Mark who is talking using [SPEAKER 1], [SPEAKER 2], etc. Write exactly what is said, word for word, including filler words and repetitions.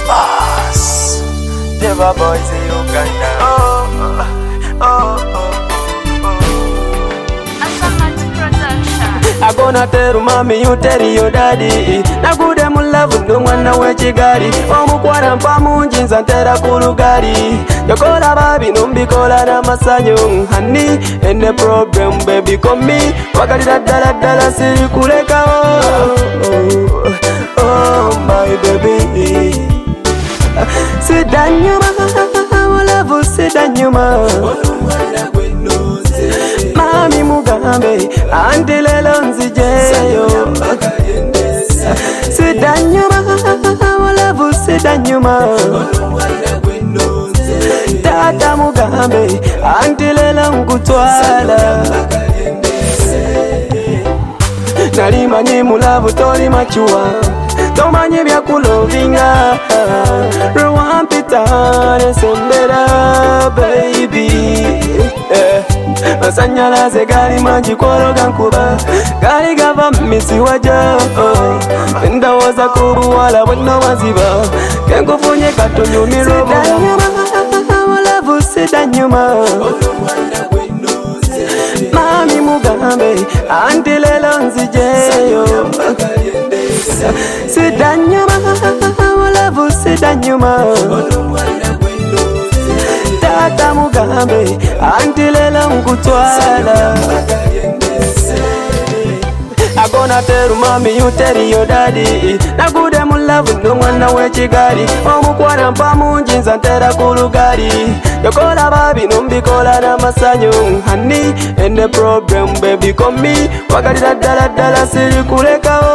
[SPEAKER 1] Boss, Deva boys in Uganda. Oh, oh, oh, oh. I gonna tell mommy, you tell your daddy. Na good em love, no one know where you got it. Omu kwara mpamu jeans and tera kulugari. Yokola baby, numbi kola na masanyo. Honey, any problem, baby, come me. Wakati da da da da da siri kuleka. Oh, oh, oh, my baby. Sit down, you ma, love, sit down, you ma. Mami Mugambe, Auntie Lelo Nzijeyo. Sidanyuma, walavu sidanyuma. Tata Mugambe, Auntie Lelo Nkutwala. Nalimanyi mulavu toli machua, tomanyi bya kulovinga. Rwampita nesembera baby. Masanyalaze gali manji kwologa nkuba, gali gava misi waja. Ndawoza kubuwala bweno waziba, kenkufunye katunyumira obuga. Sidanyuma, walavu sidanyuma. Mami Mugambe, Auntie Lelo Nzijeyo. Sidanyuma, walavu sidanyuma. Tata Mugambe, Auntie Lelo Nkutwala. I gonna tell mommy, you tell your daddy. Na good em love, no one know where you got it. Omu kwara mpamu jeans and tera kulugari. Yokola baby, numbi kola na masanyo. Honey, any problem, baby, come me. Wakati da da da da siri kuleka.